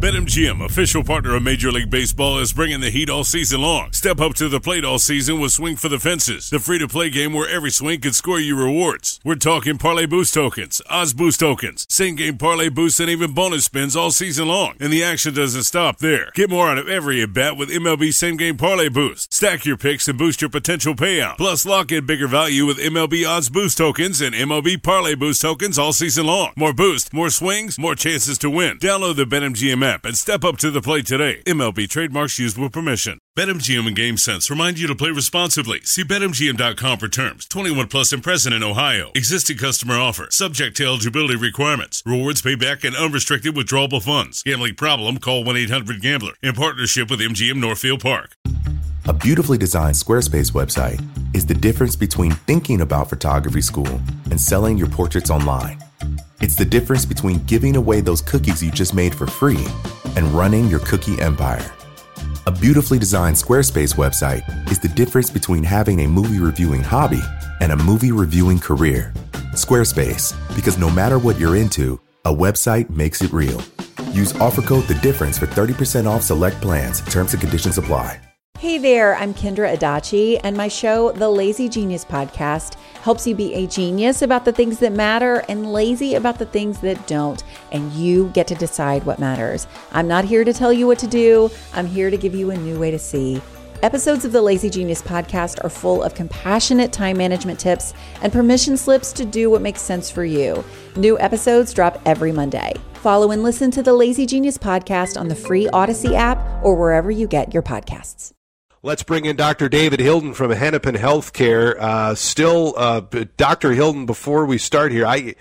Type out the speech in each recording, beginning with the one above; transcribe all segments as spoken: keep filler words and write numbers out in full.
BetMGM, official partner of Major League Baseball, is bringing the heat all season long. Step up to the plate all season with Swing for the Fences, the free-to-play game where every swing can score you rewards. We're talking parlay boost tokens, odds boost tokens, same-game parlay boosts, and even bonus spins all season long. And the action doesn't stop there. Get more out of every at-bat with M L B same-game parlay boost. Stack your picks and boost your potential payout. Plus, lock in bigger value with M L B odds boost tokens and M L B parlay boost tokens all season long. More boost, more swings, more chances to win. Download the BetMGM app and step up to the plate today. M L B trademarks used with permission. BetMGM and GameSense remind you to play responsibly. See Bet M G M dot com for terms. twenty-one plus and present in Ohio. Existing customer offer. Subject to eligibility requirements. Rewards payback and unrestricted withdrawable funds. Gambling problem? Call one eight hundred gambler. In partnership with M G M Northfield Park. A beautifully designed Squarespace website is the difference between thinking about photography school and selling your portraits online. It's the difference between giving away those cookies you just made for free and running your cookie empire. A beautifully designed Squarespace website is the difference between having a movie reviewing hobby and a movie reviewing career. Squarespace, because no matter what you're into, a website makes it real. Use offer code The Difference for thirty percent off select plans. Terms and conditions apply. Hey there, I'm Kendra Adachi, and my show, The Lazy Genius Podcast, helps you be a genius about the things that matter and lazy about the things that don't, and you get to decide what matters. I'm not here to tell you what to do. I'm here to give you a new way to see. Episodes of the Lazy Genius Podcast are full of compassionate time management tips and permission slips to do what makes sense for you. New episodes drop every Monday. Follow and listen to the Lazy Genius Podcast on the free Odyssey app or wherever you get your podcasts. Let's bring in Doctor David Hilden from Hennepin Healthcare. Uh, still, uh, Doctor Hilden, before we start here, I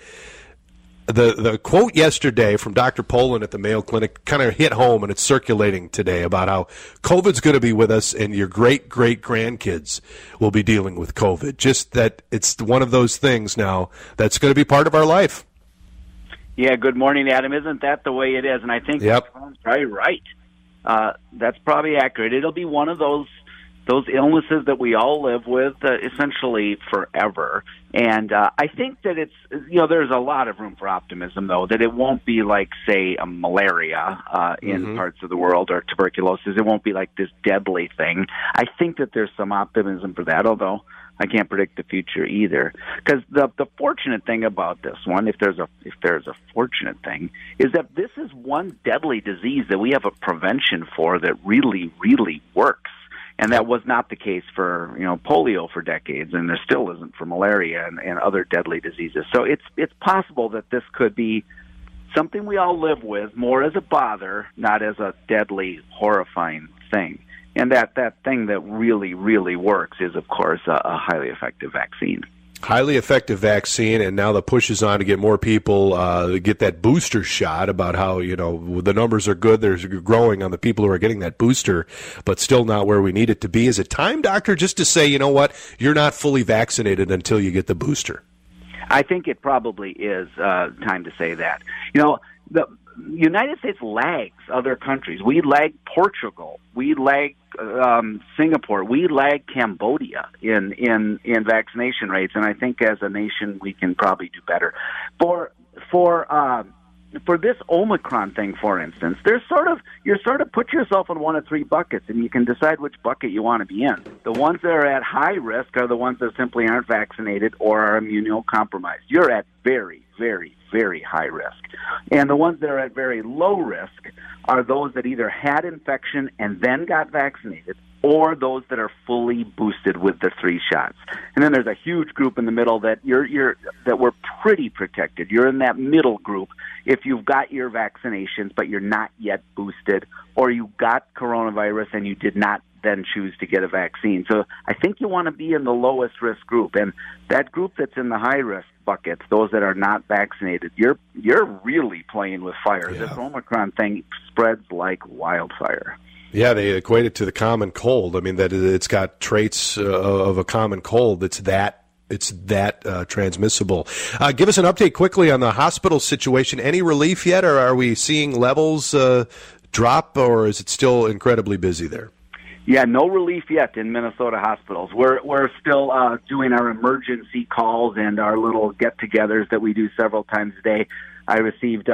the the quote yesterday from Doctor Poland at the Mayo Clinic kind of hit home, and it's circulating today about how COVID's going to be with us, and your great-great-grandkids will be dealing with COVID. Just that it's one of those things now that's going to be part of our life. Yeah, good morning, Adam. Isn't that the way it is? And I think yep. that's probably right. Uh, that's probably accurate. It'll be one of those those illnesses that we all live with uh, essentially forever. And uh, I think that it's, you know, there's a lot of room for optimism, though, that it won't be like, say, a malaria uh, in mm-hmm. parts of the world or tuberculosis. It won't be like this deadly thing. I think that there's some optimism for that, although I can't predict the future either. Because the the fortunate thing about this one, if there's a if there's a fortunate thing, is that this is one deadly disease that we have a prevention for that really, really works. And that was not the case for, you know, polio for decades, and there still isn't for malaria and, and other deadly diseases. So it's it's possible that this could be something we all live with more as a bother, not as a deadly, horrifying thing. And that, that thing that really, really works is, of course, a, a highly effective vaccine. Highly effective vaccine, and now the push is on to get more people uh, get that booster shot. About how, you know, the numbers are good, they're growing on the people who are getting that booster, but still not where we need it to be. Is it time, doctor, just to say, you know what, you're not fully vaccinated until you get the booster? I think it probably is uh, time to say that. You know, the United States lags other countries. We lag Portugal. We lag um, Singapore. We lag Cambodia in, in, in vaccination rates, and I think as a nation we can probably do better. For for uh, for this Omicron thing, for instance, there's sort of you're sort of put yourself in one of three buckets, and you can decide which bucket you want to be in. The ones that are at high risk are the ones that simply aren't vaccinated or are immunocompromised. You're at very, very, very high risk. And the ones that are at very low risk are those that either had infection and then got vaccinated, or those that are fully boosted with the three shots. And then there's a huge group in the middle that you're you're that we're pretty protected. You're in that middle group if you've got your vaccinations but you're not yet boosted, or you got coronavirus and you did not then choose to get a vaccine. So I think you want to be in the lowest risk group, and that group that's in the high risk buckets, those that are not vaccinated, you're you're really playing with fire. Yeah. This Omicron thing spreads like wildfire. Yeah, they equate it to the common cold. I mean, that it's got traits uh, of a common cold. It's that it's that uh, transmissible. Uh, give us an update quickly on the hospital situation. Any relief yet, or are we seeing levels uh, drop, or is it still incredibly busy there? Yeah, no relief yet in Minnesota hospitals. We're we're still uh, doing our emergency calls and our little get-togethers that we do several times a day. I received uh,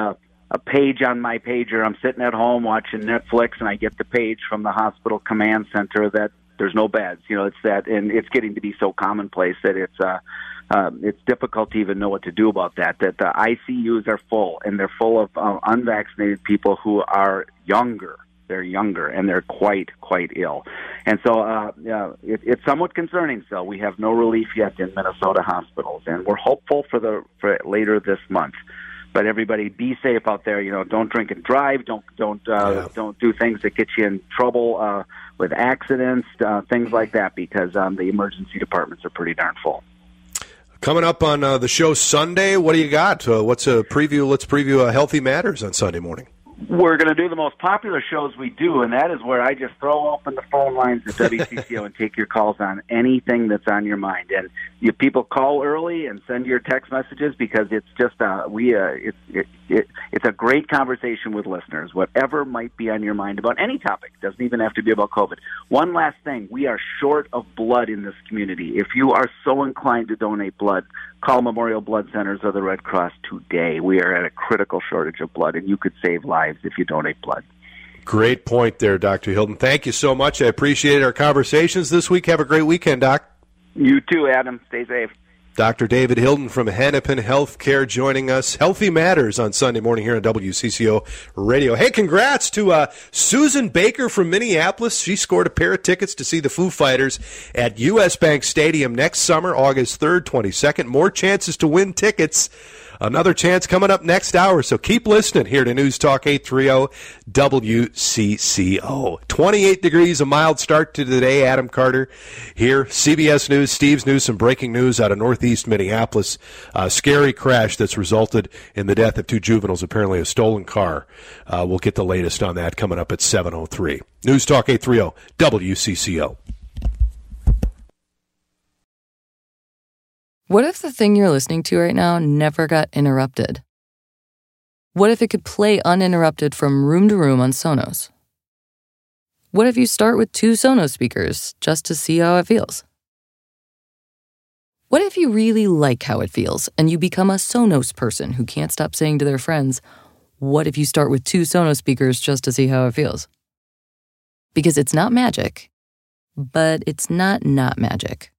a page on my pager. I'm sitting at home watching Netflix, and I get the page from the hospital command center that there's no beds. You know, it's that, and it's getting to be so commonplace that it's uh, uh, it's difficult to even know what to do about that. That the I C Us are full, and they're full of uh, unvaccinated people who are younger. They're younger, and they're quite, quite ill. And so uh, yeah, it, it's somewhat concerning still. We have no relief yet in Minnesota hospitals, and we're hopeful for the for later this month. But everybody, be safe out there. You know, don't drink and drive. Don't don't uh, yeah. don't do things that get you in trouble uh, with accidents, uh, things like that, because um, the emergency departments are pretty darn full. Coming up on uh, the show Sunday, what do you got? Uh, what's a preview? Let's preview uh, Healthy Matters on Sunday morning. We're going to do the most popular shows we do, and that is where I just throw open the phone lines at W C C O and take your calls on anything that's on your mind. And you people call early and send your text messages, because it's just uh, we uh, it's it, it, it's a great conversation with listeners. Whatever might be on your mind about any topic, doesn't even have to be about COVID. One last thing: we are short of blood in this community. If you are so inclined to donate blood, call Memorial Blood Centers or the Red Cross today. We are at a critical shortage of blood, and you could save lives if you donate blood. Great point there, Doctor Hilden. Thank you so much. I appreciate our conversations this week. Have a great weekend, Doc. You too, Adam. Stay safe. Doctor David Hilden from Hennepin Healthcare joining us. Healthy Matters on Sunday morning here on W C C O Radio. Hey, congrats to uh, Susan Baker from Minneapolis. She scored a pair of tickets to see the Foo Fighters at U S Bank Stadium next summer, August third, twenty-second. More chances to win tickets. Another chance coming up next hour, so keep listening here to News Talk eight thirty W C C O. twenty-eight degrees, a mild start to the day. Adam Carter here. C B S News, Steve's News, some breaking news out of northeast Minneapolis. A scary crash that's resulted in the death of two juveniles, apparently a stolen car. Uh, we'll get the latest on that coming up at seven oh three. News Talk eight thirty W C C O. What if the thing you're listening to right now never got interrupted? What if it could play uninterrupted from room to room on Sonos? What if you start with two Sonos speakers just to see how it feels? What if you really like how it feels and you become a Sonos person who can't stop saying to their friends, what if you start with two Sonos speakers just to see how it feels? Because it's not magic, but it's not not magic.